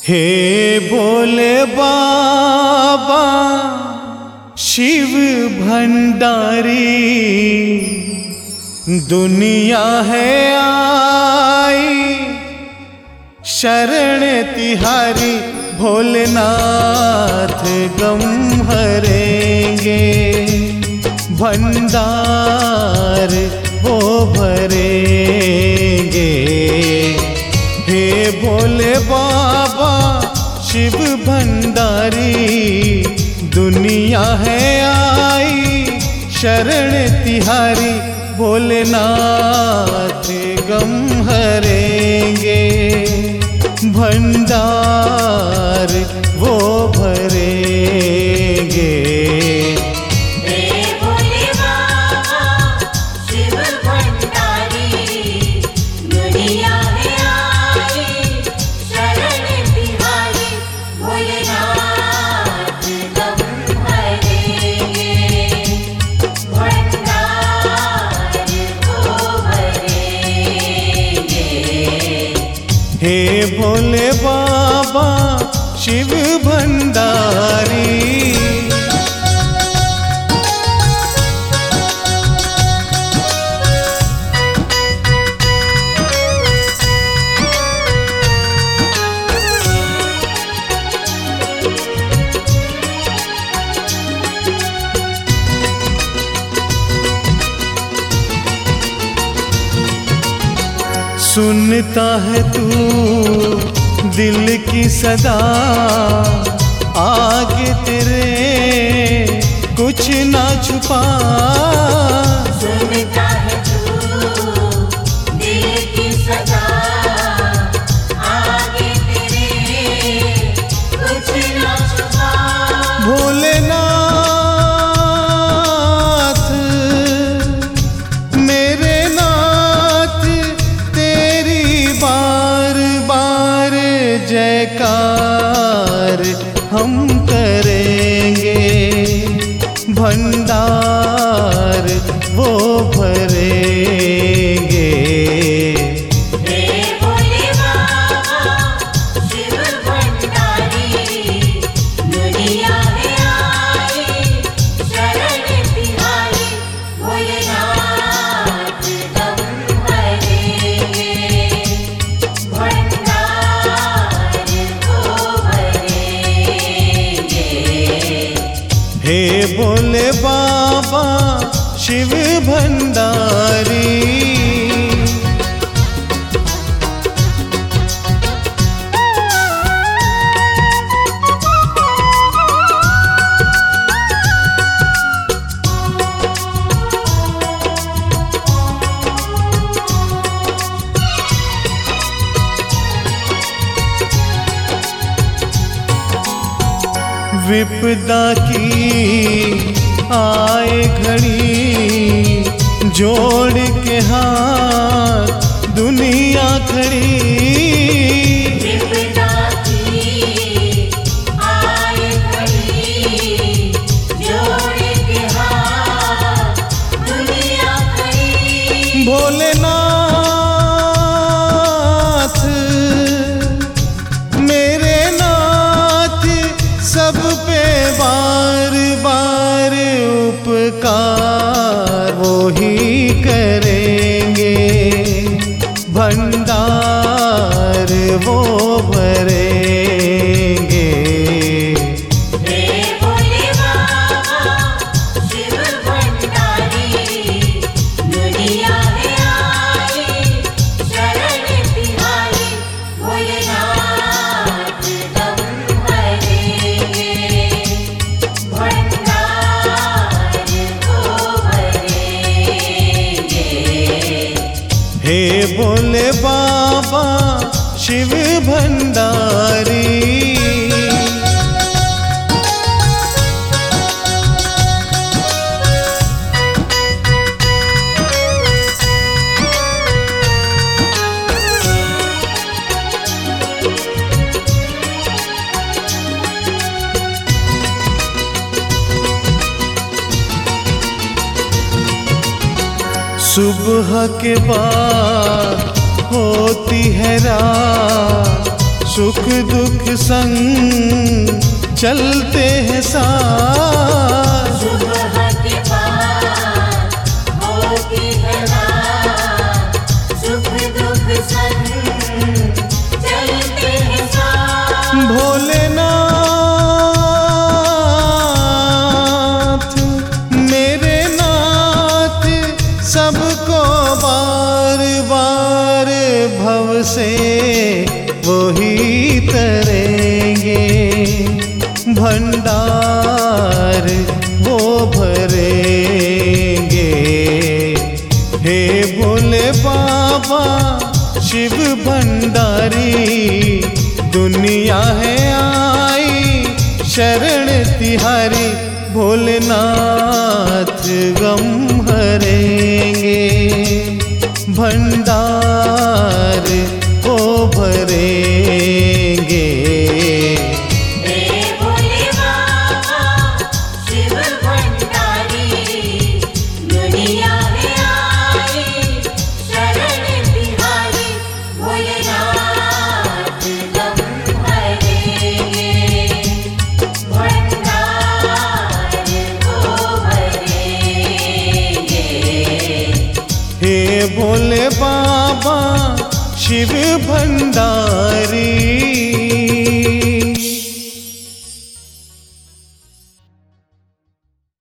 हे भोले बाबा शिव भंडारी, दुनिया है आई शरण तिहारी। भोलेनाथ गम हरेंगे, भंडार वो भरेंगे। हे भोले बाबा शिव भंडारी, दुनिया है आई शरण तिहारी। भोलेनाथ गम हरेंगे, भंडार वो भरेंगे। हे भोले बाबा शिव भंडारी। सुनता है तू दिल की सदा, आगे तेरे कुछ ना छुपा। सुनता है तू दिल की सदा, आगे तेरे कुछ ना छुपा। भोलेनाथ मेरे नाथ तेरी बार बार जयकार हम करेंगे, भंडार वो भरेंगे। हे भोले बाबा शिव भंडारी, दुनिया में आई शरण तिहारी। भोलेनाथ गम हरेंगे, भंडार वो भरेंगे। हे भोले बाबा शिव भंडारी। विपदा की आए घड़ी, जोड़ के हाथ दुनिया खड़ी। विपदा की आए घड़ी, जोड़ के हाथ दुनिया खड़ी। भोलेनाथ मेरे नाथ सब पे बार बार उपकार वो ही करेंगे, भंडार वो भरेंगे। हे भोले बाबा शिव भंडारी, दुनिया में आई शरण तिहारी। भोलेनाथ गम हरेंगे, भंडार वो भरेंगे। हे भोले बाबा शिव भंडारी। सुबह के बाद होती है रात, सुख दुख संग चलते हैं साथ। शुभ के पार होती है रात, सुख दुख संग चलते हैं साथ। भोलेनाथ मेरे नाथ सबको बार बार भव से वो ही तरेंगे, भंडार वो भरेंगे। हे भोले बाबा शिव भंडारी, दुनिया है आई शरण तिहारी। भोलेनाथ गम हरेंगे, भंडार वो भरेंगे। हे भोले बाबा शिव भंडारी, दुनिया में आई शरण तिहारी। भोलेनाथ गम हरेंगे, भंडार को भरेंगे। हे भोले बाबा शिव भंडारी।